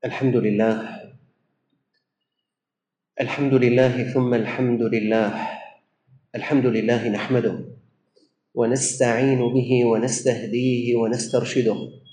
الحمد لله. الحمد لله ثم الحمد لله. الحمد لله نحمده ونستعين به ونستهديه ونسترشده،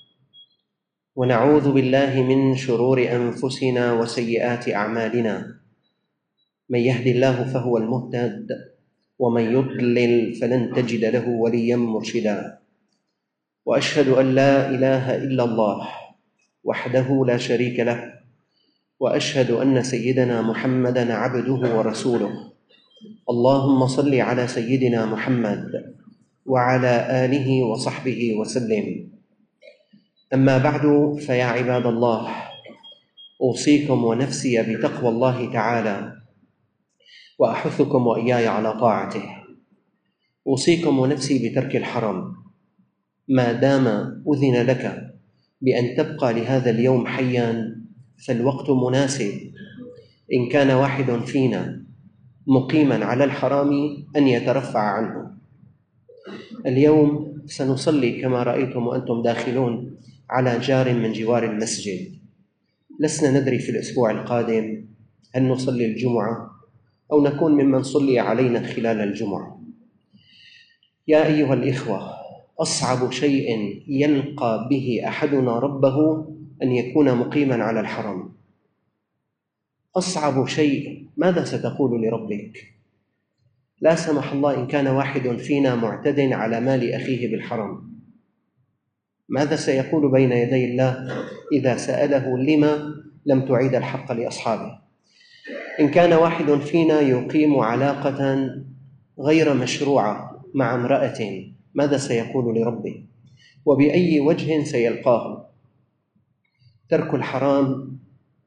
ونعوذ بالله من شرور أنفسنا وسيئات أعمالنا. من يهد الله فهو المهتد، ومن يضلل فلن تجد له وليا مرشدا. وأشهد أن لا إله إلا الله وحده لا شريك له، وأشهد أن سيدنا محمدًا عبده ورسوله. اللهم صل على سيدنا محمد وعلى آله وصحبه وسلم. أما بعد، فيا عباد الله، أوصيكم ونفسي بتقوى الله تعالى، وأحثكم وإياي على طاعته. أوصيكم ونفسي بترك الحرام ما دام أذن لك بأن تبقى لهذا اليوم حياً، فالوقت مناسب. إن كان واحد فينا مقيماً على الحرام أن يترفع عنه. اليوم سنصلي كما رأيتم وأنتم داخلون على جار من جوار المسجد. لسنا ندري في الأسبوع القادم هل نصلي الجمعة أو نكون ممن صلي علينا خلال الجمعة. يا أيها الإخوة، أصعب شيء يلقى به أحدنا ربه أن يكون مقيماً على الحرام. أصعب شيء. ماذا ستقول لربك؟ لا سمح الله إن كان واحد فينا معتد على مال أخيه بالحرام، ماذا سيقول بين يدي الله إذا سأله لما لم تعيد الحق لأصحابه؟ إن كان واحد فينا يقيم علاقة غير مشروعة مع امرأة، ماذا سيقول لربه؟ وبأي وجه سيلقاه؟ ترك الحرام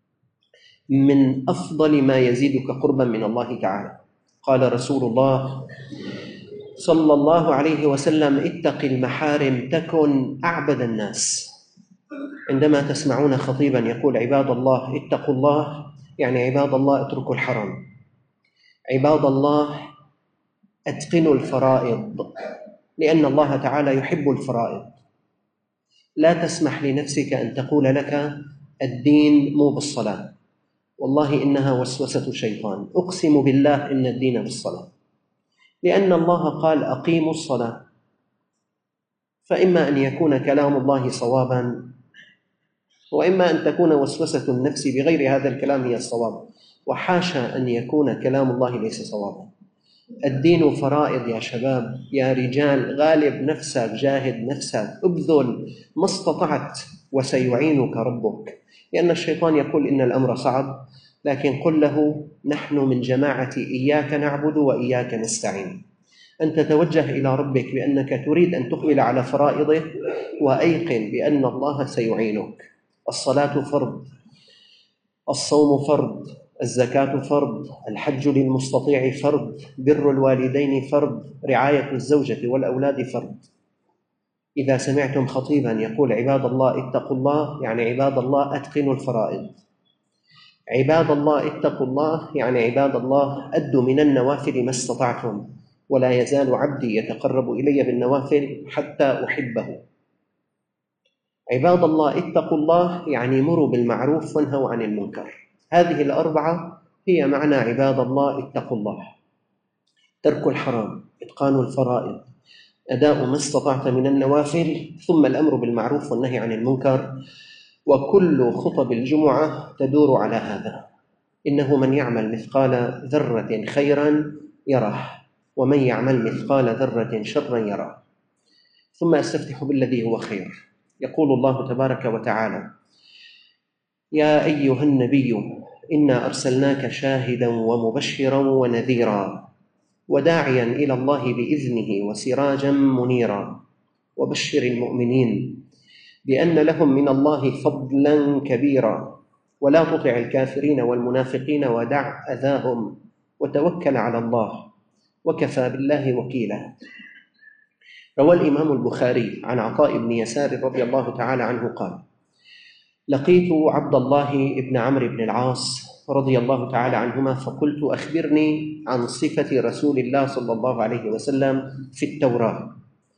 من أفضل ما يزيدك قربا من الله تعالى. قال رسول الله صلى الله عليه وسلم: اتق المحارم تكن أعبد الناس. عندما تسمعون خطيبا يقول عباد الله اتقوا الله، يعني عباد الله اتركوا الحرام، عباد الله اتقنوا الفرائض، لأن الله تعالى يحب الفرائض. لا تسمح لنفسك أن تقول لك الدين مو بالصلاة، والله إنها وسوسة شيطان. أقسم بالله إن الدين بالصلاة، لأن الله قال أقيموا الصلاة. فإما أن يكون كلام الله صوابا، وإما أن تكون وسوسة النفس بغير هذا الكلام هي الصواب، وحاشا أن يكون كلام الله ليس صوابا. الدين فرائض يا شباب، يا رجال. غالب نفسك، جاهد نفسك، ابذل ما استطعت، وسيعينك ربك. لأن الشيطان يقول إن الأمر صعب، لكن قل له نحن من جماعة إياك نعبد وإياك نستعين. أن تتوجه إلى ربك بأنك تريد أن تقبل على فرائضه، وأيقن بأن الله سيعينك. الصلاة فرض، الصوم فرض، الزكاة فرض، الحج للمستطيع فرض، بر الوالدين فرض، رعاية الزوجة والأولاد فرض. إذا سمعتم خطيبا يقول عباد الله اتقوا الله، يعني عباد الله أتقنوا الفرائض. عباد الله اتقوا الله، يعني عباد الله أدوا من النوافل ما استطعتم، ولا يزال عبدي يتقرب إلي بالنوافل حتى أحبه. عباد الله اتقوا الله، يعني مروا بالمعروف وانهوا عن المنكر. هذه الأربعة هي معنى عباد الله اتقوا الله: ترك الحرام، إتقان الفرائض، أداء ما استطعت من النوافل، ثم الأمر بالمعروف والنهي عن المنكر. وكل خطب الجمعة تدور على هذا: إنه من يعمل مثقال ذرة خيرا يره، ومن يعمل مثقال ذرة شرا يره. ثم أستفتح بالذي هو خير. يقول الله تبارك وتعالى: يا أيها النبي إنا أرسلناك شاهدا ومبشرا ونذيرا وداعيا إلى الله بإذنه وسراجا منيرا، وبشر المؤمنين بأن لهم من الله فضلا كبيرا، ولا تطع الكافرين والمنافقين ودع أذاهم، وتوكل على الله وكفى بالله وكيلا. روى الإمام البخاري عن عطاء بن يسار رضي الله تعالى عنه قال: لقيت عبد الله بن عمرو بن العاص رضي الله تعالى عنهما، فقلت: أخبرني عن صفة رسول الله صلى الله عليه وسلم في التوراة.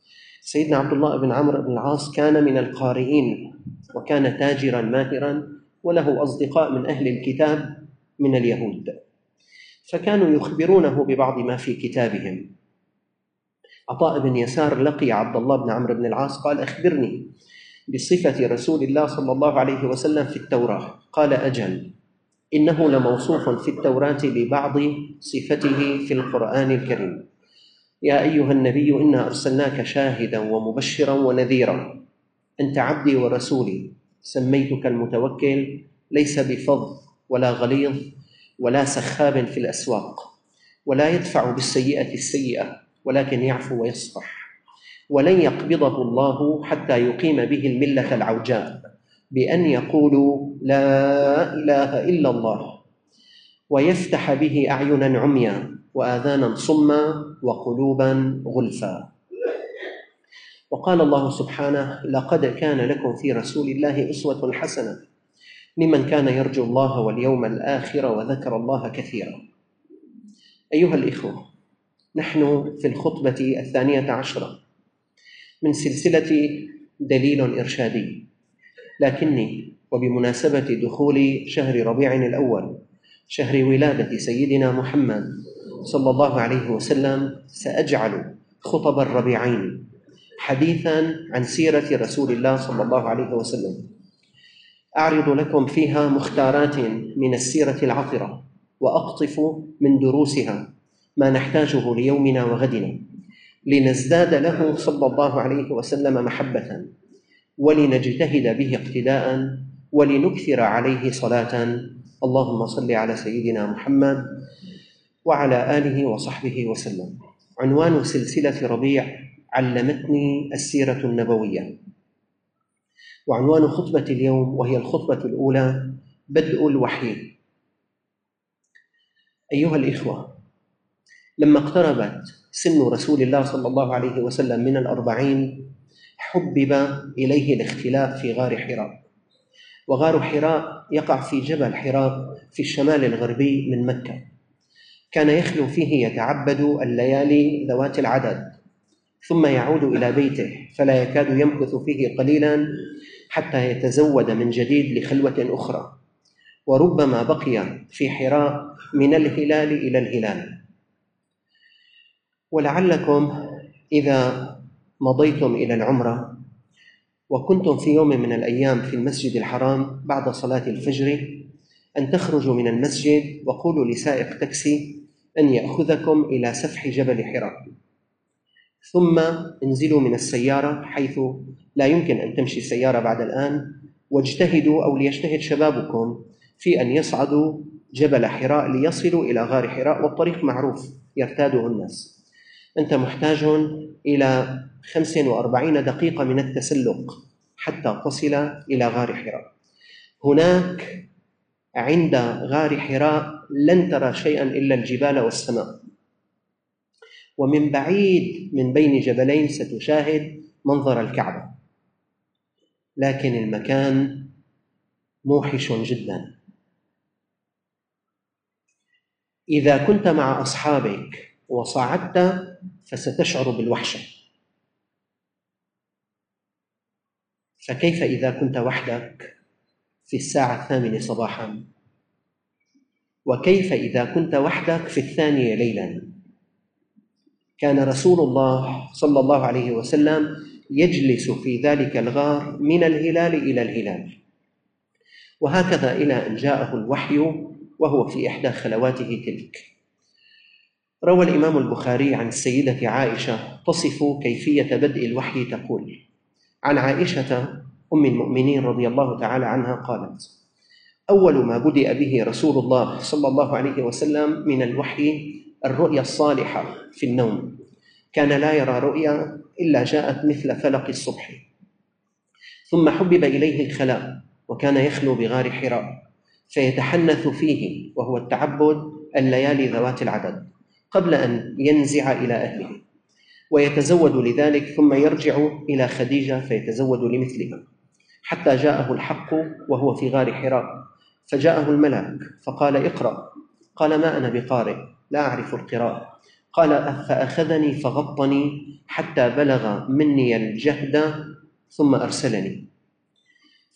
سيدنا عبد الله بن عمرو بن العاص كان من القارئين، وكان تاجرا ماهرا، وله أصدقاء من أهل الكتاب من اليهود، فكانوا يخبرونه ببعض ما في كتابهم. عطاء بن يسار لقي عبد الله بن عمرو بن العاص قال: أخبرني بصفة رسول الله صلى الله عليه وسلم في التوراة. قال: أجل، إنه لموصوف في التوراة ببعض صفته في القرآن الكريم: يا أيها النبي إنا أرسلناك شاهدا ومبشرا ونذيرا، أنت عبدي ورسولي، سميتك المتوكل، ليس بفظ ولا غليظ ولا سخاب في الأسواق، ولا يدفع بالسيئة السيئة، ولكن يعفو ويصفح، ولن يقبضه الله حتى يقيم به الملة العوجاء بأن يقولوا لا إله إلا الله، ويفتح به أعينا عميا وآذانا صما وقلوبا غلفا. وقال الله سبحانه: لقد كان لكم في رسول الله أسوة حسنة لمن كان يرجو الله واليوم الآخر وذكر الله كثيرا. أيها الإخوة، نحن في الخطبة 12 من سلسلة دليل إرشادي، لكني وبمناسبة دخول شهر ربيع الأول، شهر ولادة سيدنا محمد صلى الله عليه وسلم، سأجعل خطب الربيعين حديثاً عن سيرة رسول الله صلى الله عليه وسلم، أعرض لكم فيها مختارات من السيرة العطرة، وأقطف من دروسها ما نحتاجه ليومنا وغدنا، لنزداد له صلى الله عليه وسلم محبة، ولنجتهد به اقتداء، ولنكثر عليه صلاة. اللهم صل على سيدنا محمد وعلى آله وصحبه وسلم. عنوان سلسلة ربيع: علمتني السيرة النبوية. وعنوان خطبة اليوم، وهي الخطبة الأولى: بدء الوحي. أيها الإخوة، لما اقتربت سن رسول الله صلى الله عليه وسلم من 40 حبب إليه الاختلاف في غار حراء. وغار حراء يقع في جبل حراء في الشمال الغربي من مكة. كان يخلو فيه يتعبد الليالي ذوات العدد، ثم يعود إلى بيته فلا يكاد يمكث فيه قليلا حتى يتزود من جديد لخلوة أخرى، وربما بقي في حراء من الهلال إلى الهلال. ولعلكم إذا مضيتم إلى العمرة وكنتم في يوم من الأيام في المسجد الحرام بعد صلاة الفجر، أن تخرجوا من المسجد وقولوا لسائق تاكسي أن يأخذكم إلى سفح جبل حراء، ثم انزلوا من السيارة حيث لا يمكن أن تمشي السيارة بعد الآن، واجتهدوا أو ليجتهد شبابكم في أن يصعدوا جبل حراء ليصلوا إلى غار حراء، والطريق معروف يرتاده الناس. أنت محتاج إلى 45 دقيقة من التسلق حتى تصل إلى غار حراء. هناك عند غار حراء لن ترى شيئا إلا الجبال والسماء، ومن بعيد من بين جبلين ستشاهد منظر الكعبة، لكن المكان موحش جدا. إذا كنت مع أصحابك وصعدت فستشعر بالوحشة، فكيف إذا كنت وحدك في الساعة 8 صباحا؟ وكيف إذا كنت وحدك في 2 ليلا؟ كان رسول الله صلى الله عليه وسلم يجلس في ذلك الغار من الهلال إلى الهلال، وهكذا إلى أن جاءه الوحي وهو في إحدى خلواته تلك. روى الإمام البخاري عن السيدة عائشة تصف كيفية بدء الوحي تقول: عن عائشة أم المؤمنين رضي الله تعالى عنها قالت: أول ما بدأ به رسول الله صلى الله عليه وسلم من الوحي الرؤيا الصالحة في النوم، كان لا يرى رؤيا إلا جاءت مثل فلق الصبح. ثم حبب إليه الخلاء، وكان يخلو بغار حراء فيتحنث فيه، وهو التعبد الليالي ذوات العدد، قبل أن ينزع إلى أهله، ويتزود لذلك، ثم يرجع إلى خديجة فيتزود لمثلها، حتى جاءه الحق وهو في غار حراء، فجاءه الملك فقال: اقرأ. قال: ما أنا بقارئ، لا أعرف القراءة. قال: فأخذني فغطني حتى بلغ مني الجهد ثم أرسلني.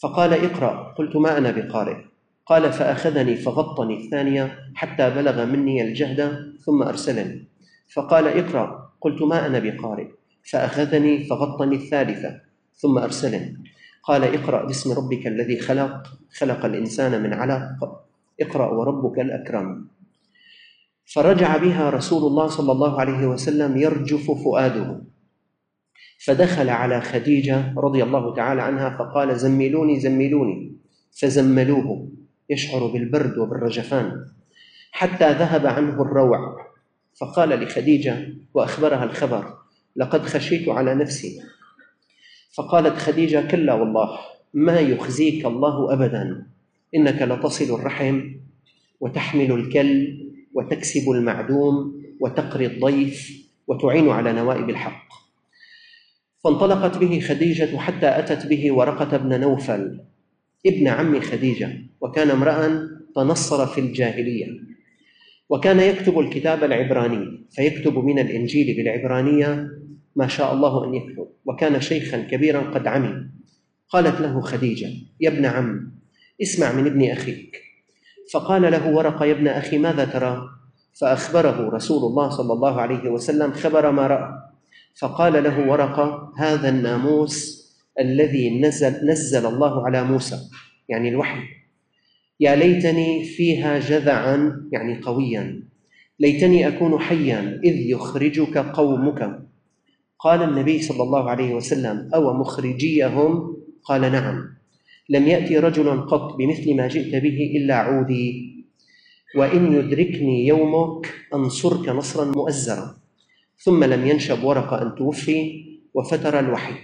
فقال اقرأ. قلت ما أنا بقارئ. قال فأخذني فغطني الثانية حتى بلغ مني الجهد ثم أرسلني. فقال اقرأ. قلت ما أنا بقارئ. فأخذني فغطني الثالثة ثم أرسلني. قال اقرأ باسم ربك الذي خلق، خلق الإنسان من علق، اقرأ وربك الأكرم. فرجع بها رسول الله صلى الله عليه وسلم يرجف فؤاده، فدخل على خديجة رضي الله تعالى عنها فقال زملوني زملوني، فزملوه يشعر بالبرد وبالرجفان حتى ذهب عنه الروع. فقال لخديجة وأخبرها الخبر لقد خشيت على نفسي. فقالت خديجة كلا والله ما يخزيك الله أبدا، إنك لتصل الرحم وتحمل الكل وتكسب المعدوم وتقري الضيف وتعين على نوائب الحق. فانطلقت به خديجة حتى أتت به ورقة بن نوفل ابن عم خديجة، وكان امرأ تنصر في الجاهلية، وكان يكتب الكتاب العبراني، فيكتب من الإنجيل بالعبرانية ما شاء الله أن يكتب، وكان شيخا كبيرا قد عمي. قالت له خديجة يا ابن عم اسمع من ابن أخيك. فقال له ورقة يا ابن أخي ماذا ترى؟ فأخبره رسول الله صلى الله عليه وسلم خبر ما رأى. فقال له ورقة هذا الناموس الذي نزل الله على موسى، يعني الوحي، يا ليتني فيها جذعا، يعني قويا، ليتني أكون حيا إذ يخرجك قومك. قال النبي صلى الله عليه وسلم أو مخرجيهم؟ قال نعم. لم يأتي رجل قط بمثل ما جئت به إلا عودي، وإن يدركني يومك أنصرك نصرا مؤزرا. ثم لم ينشب ورقة أن توفي وفتر الوحي.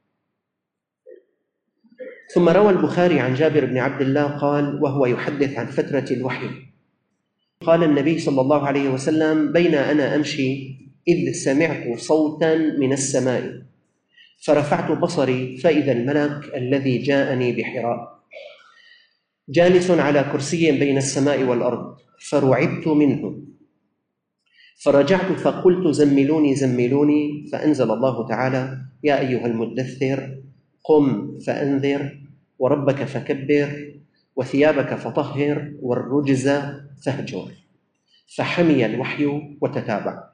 ثم روى البخاري عن جابر بن عبد الله قال وهو يحدث عن فترة الوحي قال النبي صلى الله عليه وسلم بين أنا أمشي إذ سمعت صوتا من السماء فرفعت بصري فإذا الملك الذي جاءني بحراء جالس على كرسي بين السماء والأرض، فرعبت منه فرجعت فقلت زملوني زملوني، فأنزل الله تعالى يا أيها المدثر قم فأنذر وربك فكبر وثيابك فطهر والرجز فاهجر. فحمي الوحي وتتابع.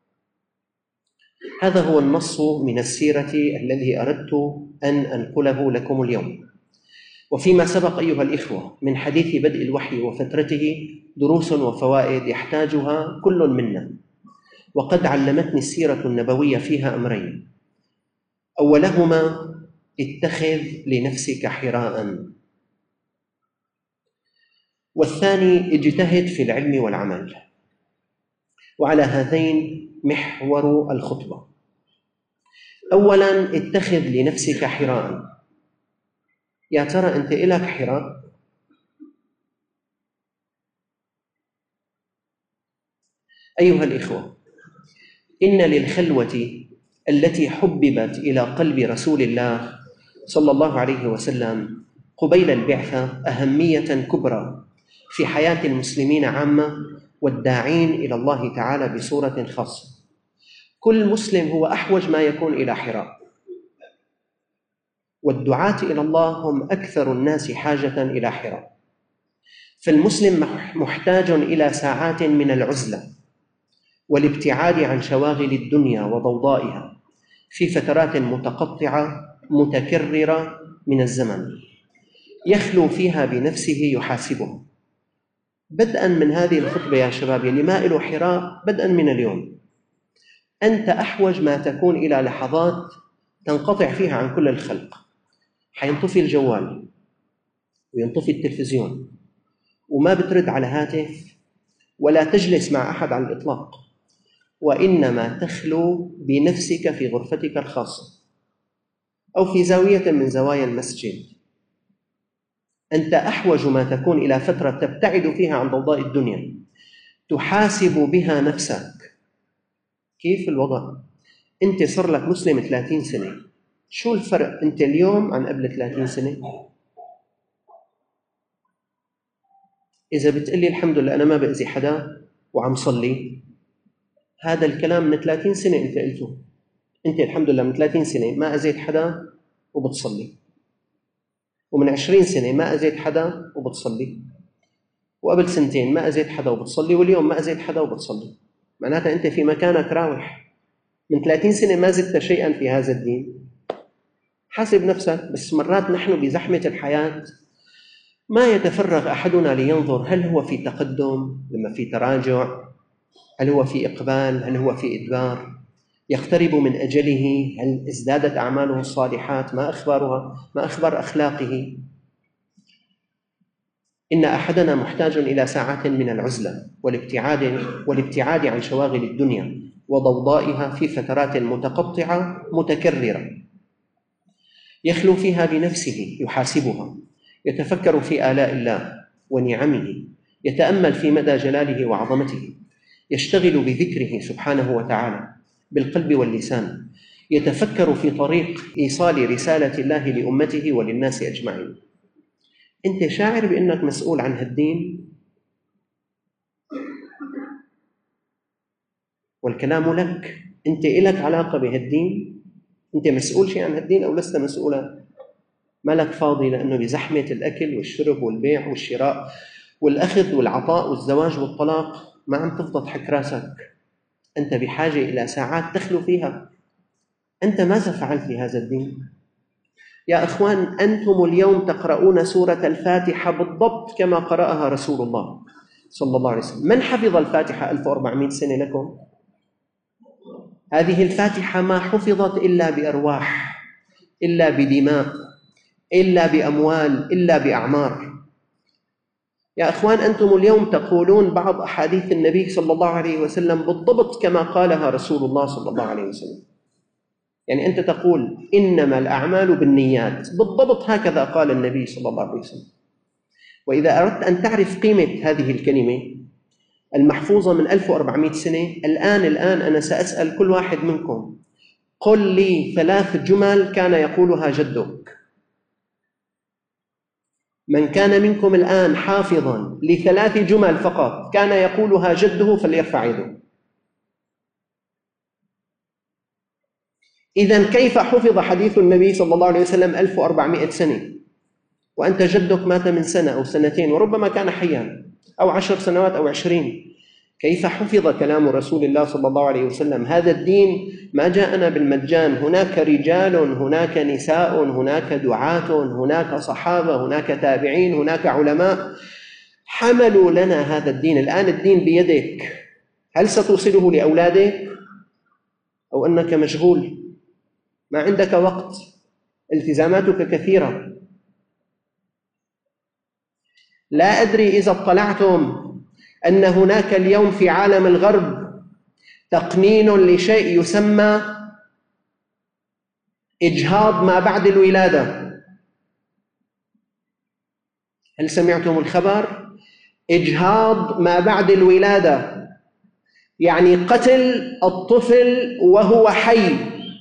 هذا هو النص من السيرة الذي أردت أن أنقله لكم اليوم. وفيما سبق أيها الإخوة من حديث بدء الوحي وفترته دروس وفوائد يحتاجها كل منا، وقد علمتني السيرة النبوية فيها أمرين: أولهما اتخذ لنفسك حراء، والثاني اجتهد في العلم والعمل. وعلى هذين محور الخطبة. أولا اتخذ لنفسك حراء. يا ترى أنت إلك حراء؟ أيها الإخوة، إن للخلوة التي حببت إلى قلب رسول الله صلى الله عليه وسلم قبيل البعثة أهمية كبرى في حياة المسلمين عامة والداعين إلى الله تعالى بصورة خاصة. كل مسلم هو أحوج ما يكون إلى حراء، والدعاة إلى الله هم أكثر الناس حاجة إلى حراء. فالمسلم محتاج إلى ساعات من العزلة والابتعاد عن شواغل الدنيا وضوضائها في فترات متقطعة متكررة من الزمن، يخلو فيها بنفسه يحاسبها. بدءا من هذه الخطبة يا شباب اللي ما له حراء، بدءا من اليوم أنت أحوج ما تكون إلى لحظات تنقطع فيها عن كل الخلق. حينطفي الجوال وينطفي التلفزيون وما بترد على هاتف ولا تجلس مع أحد على الإطلاق، وإنما تخلو بنفسك في غرفتك الخاصة أو في زاوية من زوايا المسجد. أنت أحوج ما تكون إلى فترة تبتعد فيها عن ضوضاء الدنيا تحاسب بها نفسك. كيف الوضع؟ أنت صار لك مسلم 30 سنة، شو الفرق أنت اليوم عن قبل 30 سنة؟ إذا بتقلي الحمد لله أنا ما بأذي حدا وعم صلي، هذا الكلام من 30 سنة أنت قلته. أنت الحمد لله من 30 سنة ما أذيت حدا وبتصلي. ومن 20 سنة ما أذيت حدا وبتصلي، وقبل سنتين ما أذيت حدا وبتصلي، واليوم ما أذيت حدا وبتصلي، معناتها أنت في مكانك راوح. من 30 سنة ما زدت شيئا في هذا الدين. حاسب نفسك. بس مرات نحن بزحمة الحياة ما يتفرغ أحدنا لينظر هل هو في تقدم، لما في تراجع، هل هو في إقبال، هل هو في إدبار، يقترب من أجله، هل ازدادت أعماله الصالحات، ما أخبارها، ما أخبار أخلاقه. إن أحدنا محتاج إلى ساعات من العزلة والابتعاد عن شواغل الدنيا وضوضائها في فترات متقطعة متكررة، يخلو فيها بنفسه، يحاسبها، يتفكر في آلاء الله ونعمه، يتأمل في مدى جلاله وعظمته، يشتغل بذكره سبحانه وتعالى بالقلب واللسان، يتفكر في طريق إيصال رسالة الله لأمته وللناس أجمعين. أنت شاعر بأنك مسؤول عن هالدين؟ والكلام لك. أنت إلك علاقة بهالدين؟ أنت مسؤول شيء عن هالدين أو لست مسؤولا؟ مالك فاضي، لأنه بزحمة الأكل والشرب والبيع والشراء والأخذ والعطاء والزواج والطلاق ما عم تفضل تحك راسك. أنت بحاجة إلى ساعات تخلو فيها. أنت ماذا فعلت لهذا الدين؟ يا أخوان، أنتم اليوم تقرؤون سورة الفاتحة بالضبط كما قرأها رسول الله صلى الله عليه وسلم. من حفظ الفاتحة 1400 سنة لكم؟ هذه الفاتحة ما حفظت إلا بأرواح، إلا بدماء، إلا بأموال، إلا بأعمار. يا أخوان، أنتم اليوم تقولون بعض أحاديث النبي صلى الله عليه وسلم بالضبط كما قالها رسول الله صلى الله عليه وسلم. يعني أنت تقول إنما الأعمال بالنيات، بالضبط هكذا قال النبي صلى الله عليه وسلم. وإذا أردت أن تعرف قيمة هذه الكلمة المحفوظة من 1400 سنة، الآن أنا سأسأل كل واحد منكم: قل لي 3 جمل كان يقولها جدك. من كان منكم الآن حافظا ل3 جمل فقط كان يقولها جده فليرفع يده. إذن كيف حفظ حديث النبي صلى الله عليه وسلم 1400 سنة وأنت جدك مات من سنة أو سنتين وربما كان حيا، أو 10 سنوات أو 20؟ كيف حفظ كلام رسول الله صلى الله عليه وسلم؟ هذا الدين ما جاءنا بالمجان. هناك رجال، هناك نساء، هناك دعاة، هناك صحابة، هناك تابعين، هناك علماء حملوا لنا هذا الدين. الآن الدين بيدك. هل ستوصله لأولادك أو أنك مشغول ما عندك وقت، التزاماتك كثيرة؟ لا أدري إذا اطلعتم أن هناك اليوم في عالم الغرب تقنين لشيء يسمى إجهاض ما بعد الولادة. هل سمعتم الخبر؟ إجهاض ما بعد الولادة، يعني قتل الطفل وهو حي.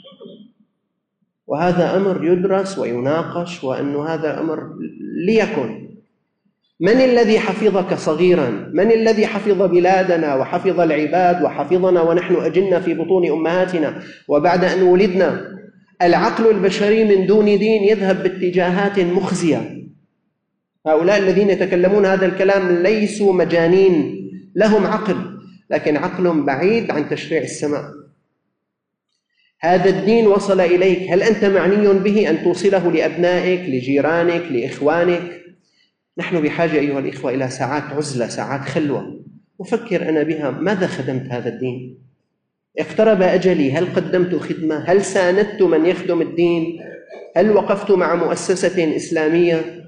وهذا أمر يدرس ويناقش، وأنه هذا أمر ليكن. من الذي حفظك صغيرا؟ من الذي حفظ بلادنا وحفظ العباد وحفظنا ونحن أجلنا في بطون أمهاتنا وبعد أن ولدنا؟ العقل البشري من دون دين يذهب باتجاهات مخزية. هؤلاء الذين يتكلمون هذا الكلام ليسوا مجانين، لهم عقل، لكن عقل بعيد عن تشريع السماء. هذا الدين وصل إليك، هل أنت معني به أن توصله لأبنائك، لجيرانك، لإخوانك؟ نحن بحاجة أيها الإخوة إلى ساعات عزلة، ساعات خلوة، أفكر أنا بها ماذا خدمت هذا الدين؟ اقترب أجلي، هل قدمت خدمة؟ هل ساندت من يخدم الدين؟ هل وقفت مع مؤسسة إسلامية؟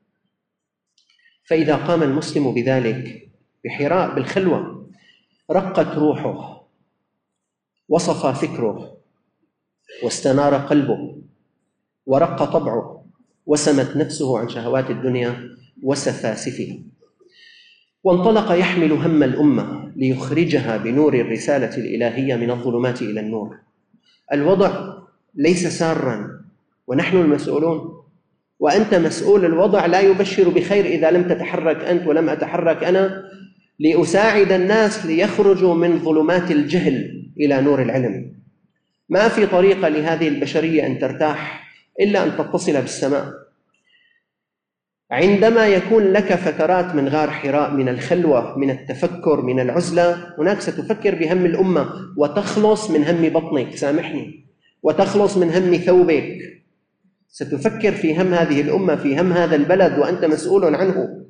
فإذا قام المسلم بذلك بحراء بالخلوة رقت روحه وصفى فكره واستنار قلبه ورق طبعه وسمت نفسه عن شهوات الدنيا وسفاسفها، وانطلق يحمل هم الأمة ليخرجها بنور الرسالة الإلهية من الظلمات إلى النور. الوضع ليس سارا ونحن المسؤولون، وأنت مسؤول. الوضع لا يبشر بخير إذا لم تتحرك أنت ولم أتحرك أنا لأساعد الناس ليخرجوا من ظلمات الجهل إلى نور العلم. ما في طريقة لهذه البشرية أن ترتاح إلا أن تتصل بالسماء. عندما يكون لك فترات من غار حراء، من الخلوة، من التفكر، من العزلة، هناك ستفكر بهم الأمة وتخلص من هم بطنك، سامحني، وتخلص من هم ثوبك. ستفكر في هم هذه الأمة، في هم هذا البلد وأنت مسؤول عنه.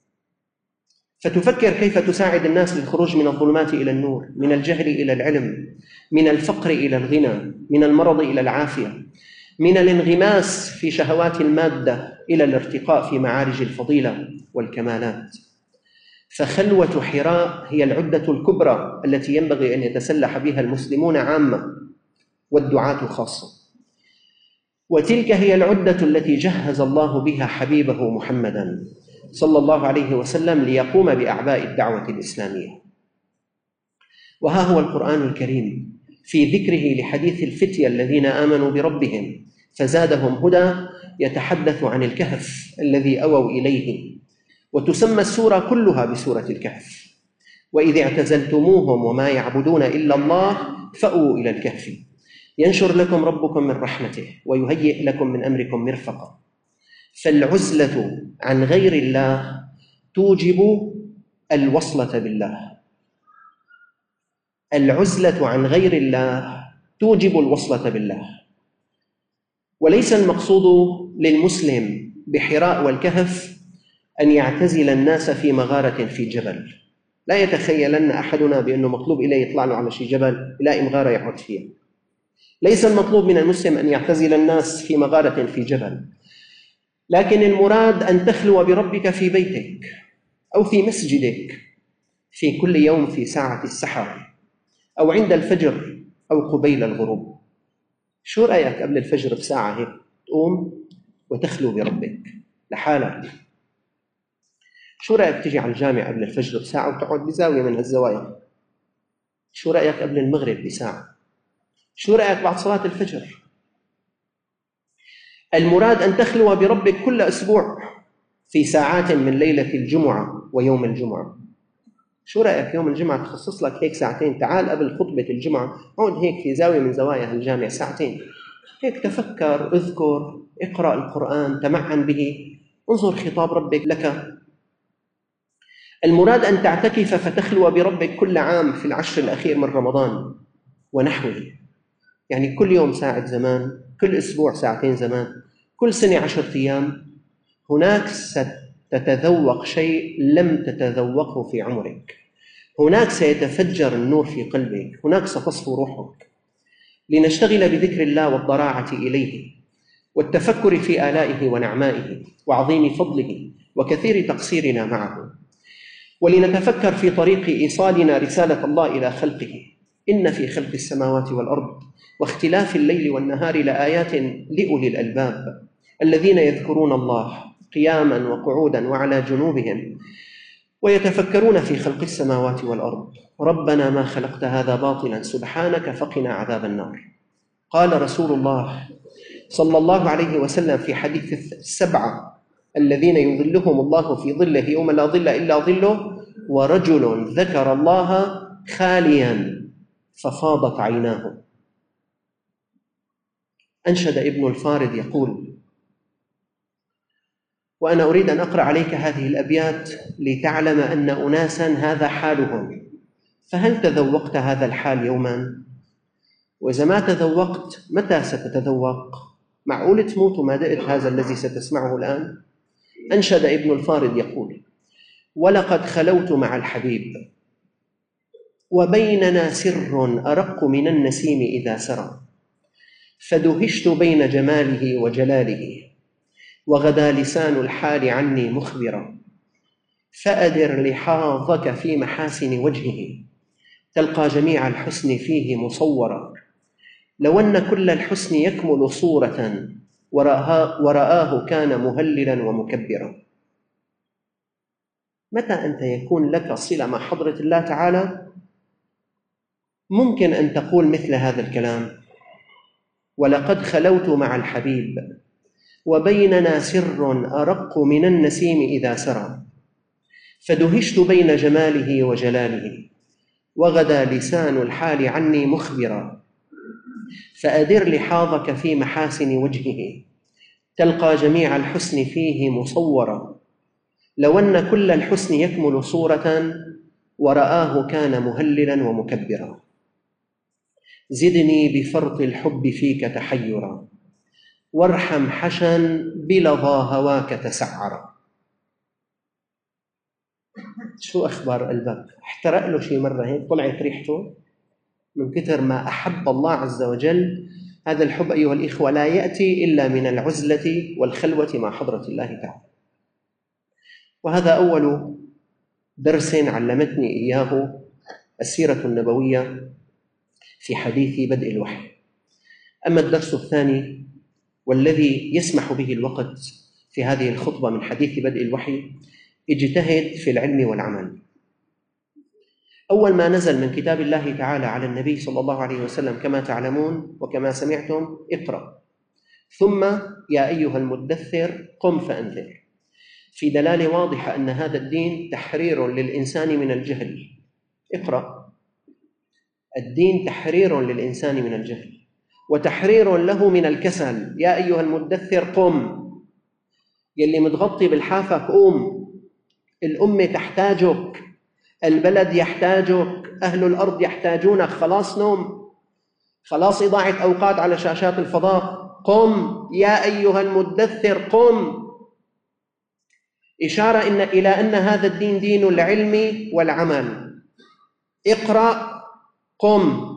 فتفكر كيف تساعد الناس للخروج من الظلمات إلى النور، من الجهل إلى العلم، من الفقر إلى الغنى، من المرض إلى العافية، من الانغماس في شهوات المادة إلى الارتقاء في معارج الفضيلة والكمالات. فخلوة حراء هي العدة الكبرى التي ينبغي أن يتسلح بها المسلمون عامة والدعاة خاصة، وتلك هي العدة التي جهز الله بها حبيبه محمداً صلى الله عليه وسلم ليقوم بأعباء الدعوة الإسلامية. وها هو القرآن الكريم في ذكره لحديث الفتية الذين آمنوا بربهم فزادهم هدى يتحدث عن الكهف الذي أووا إليه، وتسمى السورة كلها بسورة الكهف. وإذ اعتزلتموهم وما يعبدون إلا الله فأووا إلى الكهف ينشر لكم ربكم من رحمته ويهيئ لكم من أمركم مرفقا. فالعزلة عن غير الله توجب الوصلة بالله. العزلة عن غير الله توجب الوصلة بالله. وليس المقصود للمسلم بحراء والكهف أن يعتزل الناس في مغارة في جبل. لا يتخيلن أحدنا بأنه مطلوب إليه يطلع له على شي جبل يلاقي مغارة يقعد فيها. ليس المطلوب من المسلم أن يعتزل الناس في مغارة في جبل، لكن المراد أن تخلو بربك في بيتك أو في مسجدك في كل يوم في ساعة السحر أو عند الفجر أو قبيل الغروب. شو رأيك قبل الفجر بساعة هيك تقوم وتخلو بربك لحالك؟ شو رأيك تجي على الجامع قبل الفجر بساعة وتقعد بزاوية من هالزوايا؟ شو رأيك قبل المغرب بساعة؟ شو رأيك بعد صلاة الفجر؟ المراد أن تخلو بربك كل أسبوع في ساعات من ليلة الجمعة ويوم الجمعة. شو رأيك يوم الجمعة تخصص لك هيك ساعتين؟ تعال قبل خطبة الجمعة اقعد هيك في زاوية من زوايا الجامع ساعتين، هيك تفكر، اذكر، اقرأ القرآن، تمعن به، انظر خطاب ربك لك. المراد أن تعتكف فتخلو بربك كل عام في العشر الأخير من رمضان ونحوه، يعني كل يوم ساعة زمان، كل أسبوع ساعتين زمان، كل سنة 10 أيام. هناك ستتذوق شيء لم تتذوقه في عمرك، هناك سيتفجر النور في قلبك، هناك ستصفو روحك. لنشتغل بذكر الله والضراعة إليه والتفكر في آلائه ونعمائه وعظيم فضله وكثير تقصيرنا معه، ولنتفكر في طريق إيصالنا رسالة الله إلى خلقه. إن في خلق السماوات والأرض واختلاف الليل والنهار لآيات لأولي الألباب الذين يذكرون الله قياما وقعودا وعلى جنوبهم ويتفكرون في خلق السماوات والأرض ربنا ما خلقت هذا باطلا سبحانك فقنا عذاب النار. قال رسول الله صلى الله عليه وسلم في حديث السبعة الذين يظلهم الله في ظله يوم لا ظل إلا ظله: ورجل ذكر الله خاليا ففاضت عيناه. أنشد ابن الفارض يقول: وأنا أريد أن أقرأ عليك هذه الأبيات لتعلم أن أناسا هذا حالهم، فهل تذوقت هذا الحال يوما؟ وإذا ما تذوقت متى ستتذوق؟ معقول تموت وما دقت هذا الذي ستسمعه الآن؟ أنشد ابن الفارض يقول: ولقد خلوت مع الحبيب وبيننا سر أرق من النسيم إذا سرى، فدهشت بين جماله وجلاله وغدا لسان الحال عني مخبرا، فأدر لحاظك في محاسن وجهه تلقى جميع الحسن فيه مصورا، لو أن كل الحسن يكمل صورة ورآه كان مهللا ومكبرا. متى أنت يكون لك صلة مع حضرة الله تعالى ممكن أن تقول مثل هذا الكلام: ولقد خلوت مع الحبيب وبيننا سر أرق من النسيم إذا سرى، فدهشت بين جماله وجلاله وغدا لسان الحال عني مخبرا، فأدر لحاظك في محاسن وجهه تلقى جميع الحسن فيه مصورا، لو أن كل الحسن يكمل صورة ورآه كان مهللا ومكبرا. زدني بفرط الحب فيك تحيرا، وارحم حشا بلظى هواك تسعرا. شو أخبار قلبك؟ احترق له شي مرة هيك طلعت ريحته من كثر ما أحب الله عز وجل. هذا الحب أيها الإخوة لا يأتي إلا من العزلة والخلوة مع حضرة الله تعالى. وهذا أول درس علمتني إياه السيرة النبوية في حديث بدء الوحي. أما الدرس الثاني والذي يسمح به الوقت في هذه الخطبة من حديث بدء الوحي: اجتهد في العلم والعمل. أول ما نزل من كتاب الله تعالى على النبي صلى الله عليه وسلم كما تعلمون وكما سمعتم: اقرأ، ثم يا أيها المدثر قم فأنذر، في دلالة واضحة أن هذا الدين تحرير للإنسان من الجهل. اقرأ، الدين تحرير للإنسان من الجهل وتحرير له من الكسل. يا أيها المدثر قم، يلي متغطي بالحافة قوم، الأمة تحتاجك، البلد يحتاجك، أهل الأرض يحتاجونك، خلاص نوم، خلاص إضاعة أوقات على شاشات الفضاء، قم يا أيها المدثر قم. إشارة إلى أن هذا الدين دين العلم والعمل. اقرأ، قم،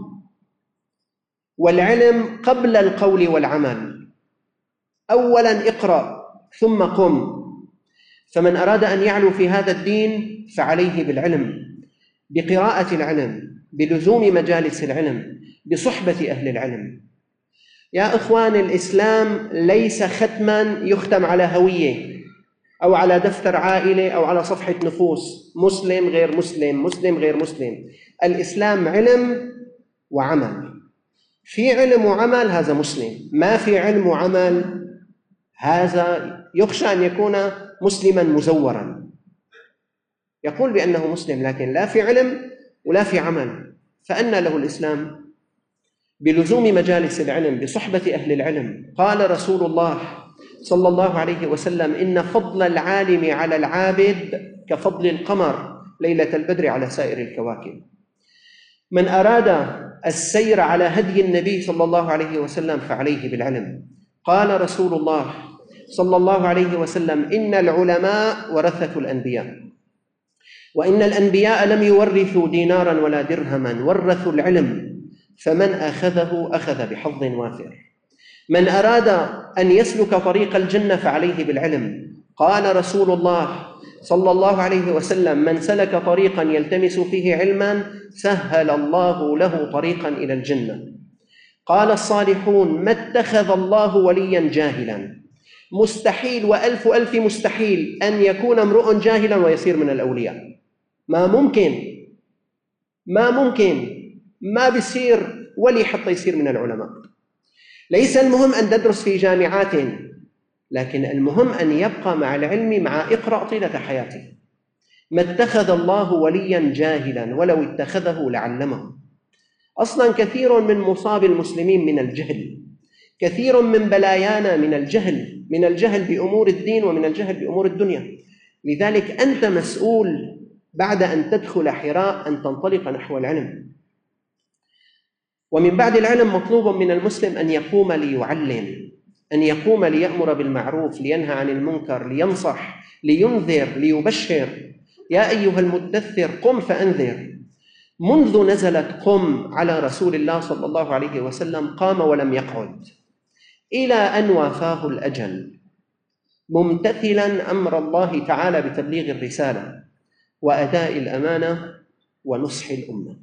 والعلم قبل القول والعمل. أولاً اقرأ ثم قم. فمن أراد أن يعلو في هذا الدين فعليه بالعلم، بقراءة العلم، بلزوم مجالس العلم، بصحبة أهل العلم. يا إخوان، الإسلام ليس ختماً يختم على هوية أو على دفتر عائلة أو على صفحة نفوس، مسلم غير مسلم، مسلم غير مسلم. الإسلام علم وعمل. في علم وعمل هذا مسلم، ما في علم وعمل هذا يخشى أن يكون مسلماً مزوراً، يقول بأنه مسلم لكن لا في علم ولا في عمل. فأنى له الإسلام؟ بلزوم مجالس العلم، بصحبة أهل العلم. قال رسول الله صلى الله عليه وسلم: إن فضل العالم على العابد كفضل القمر ليلة البدر على سائر الكواكب. من أراد السير على هدي النبي صلى الله عليه وسلم فعليه بالعلم. قال رسول الله صلى الله عليه وسلم: إن العلماء ورثة الأنبياء، وإن الأنبياء لم يورثوا ديناراً ولا درهماً، ورثوا العلم، فمن أخذه أخذ بحظ وافر. من أراد أن يسلك طريق الجنة فعليه بالعلم. قال رسول الله صلى الله عليه وسلم: من سلك طريقاً يلتمس فيه علماً سهل الله له طريقاً إلى الجنة. قال الصالحون: ما اتخذ الله ولياً جاهلاً. مستحيل وألف ألف مستحيل أن يكون امرؤ جاهلاً ويصير من الأولياء. ما ممكن، ما ممكن، ما بيصير ولي حتى يصير من العلماء. ليس المهم أن تدرس في جامعات، لكن المهم أن يبقى مع العلم، مع اقرأ طيلة حياته. ما اتخذ الله ولياً جاهلاً ولو اتخذه لعلمه. أصلاً كثير من مصاب المسلمين من الجهل، كثير من بلايانا من الجهل، من الجهل بأمور الدين ومن الجهل بأمور الدنيا. لذلك أنت مسؤول بعد أن تدخل حراء أن تنطلق نحو العلم. ومن بعد العلم مطلوب من المسلم أن يقوم ليعلم، أن يقوم ليأمر بالمعروف، لينهى عن المنكر، لينصح، لينذر، ليبشر. يا أيها المدثر قم فأنذر. منذ نزلت قم على رسول الله صلى الله عليه وسلم قام ولم يقعد إلى أن وافاه الأجل، ممتثلا أمر الله تعالى بتبليغ الرسالة وأداء الأمانة ونصح الأمة.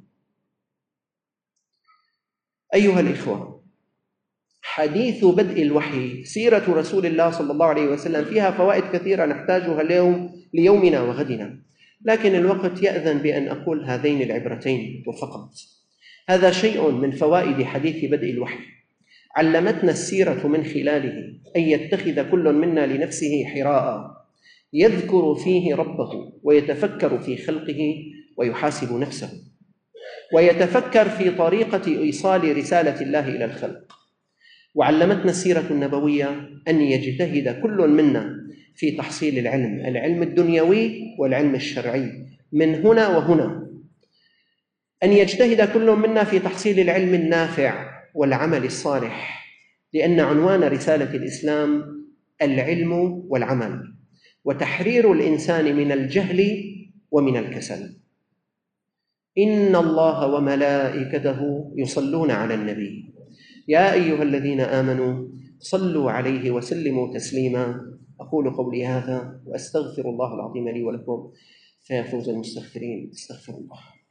أيها الإخوة، حديث بدء الوحي، سيرة رسول الله صلى الله عليه وسلم، فيها فوائد كثيرة نحتاجها اليوم ليومنا وغدنا، لكن الوقت يأذن بأن أقول هذين العبرتين وفقط. هذا شيء من فوائد حديث بدء الوحي. علمتنا السيرة من خلاله أن يتخذ كل منا لنفسه حراء يذكر فيه ربه ويتفكر في خلقه ويحاسب نفسه، ويتفكر في طريقة إيصال رسالة الله إلى الخلق. وعلمتنا السيرة النبوية أن يجتهد كل منا في تحصيل العلم الدنيوي والعلم الشرعي من هنا وهنا، أن يجتهد كل منا في تحصيل العلم النافع والعمل الصالح، لأن عنوان رسالة الإسلام العلم والعمل، وتحرير الإنسان من الجهل ومن الكسل. إن الله وملائكته يصلون على النبي يا أيها الذين آمنوا صلوا عليه وسلموا تسليما. أقول قولي هذا وأستغفر الله العظيم لي ولكم، فيا فوز المستغفرين. استغفر الله.